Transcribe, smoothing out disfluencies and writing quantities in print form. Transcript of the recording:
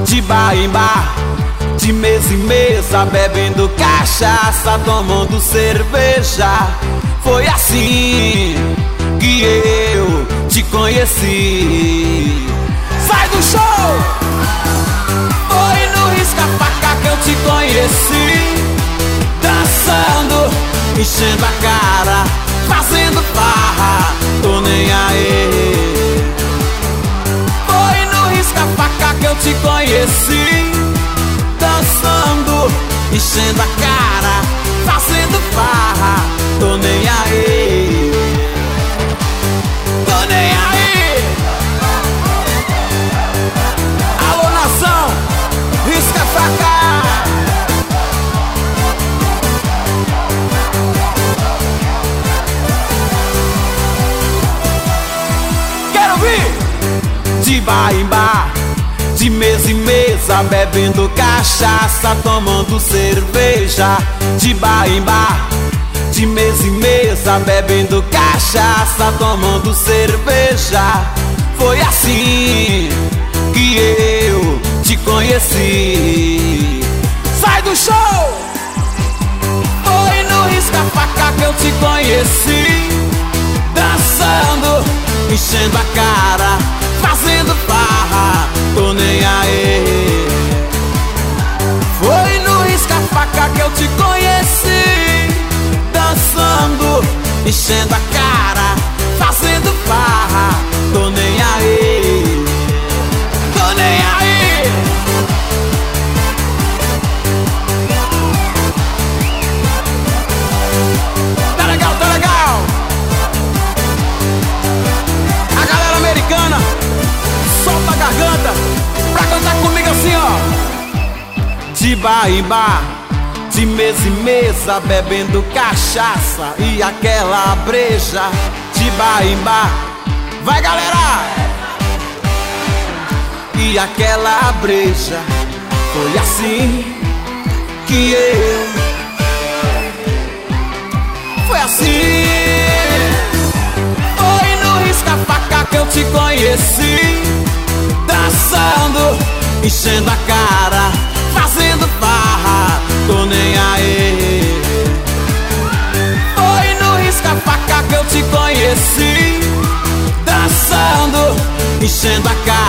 de bar em bar, de mesa em mesa, bebendo cachaça, tomando cerveja. Foi assim que eu te conheci. Sai do show! Foi no risca-faca que eu te conheci, dançando, enchendo a cara, fazendo farra, tô nem aí. Foi no risca-faca que eu te conheci, dançando, enchendo a cara, fazendo farra, tô nem aí. Tô nem aí. Alô, nação, risca-faca. Quero ouvir! De bar em bar, de mesa em mesa, bebendo cachaça, tomando cerveja. De bar em bar, de mesa em mesa, bebendo cachaça, tomando cerveja. Foi assim que eu te conheci. Sai do show! Foi no risca-faca que eu te conheci, dançando, enchendo a cara, fazendo farra, tô nem aí. Foi no risca-faca que eu te conheci, dançando, enchendo a cara, fazendo farra, tô nem aí. Tô nem aí. Tá legal, tá legal. A galera americana, solta a garganta pra cantar comigo assim, ó. De bar em bar, de mesa em mesa, bebendo cachaça e aquela breja. De bar em bar, vai galera! E aquela breja. Foi assim que eu. Foi assim. Foi no risca-faca que eu te conheci, dançando, enchendo a cara, fazendo farra, tô nem aí. Foi no risca-faca que eu te conheci, dançando, enchendo a cara,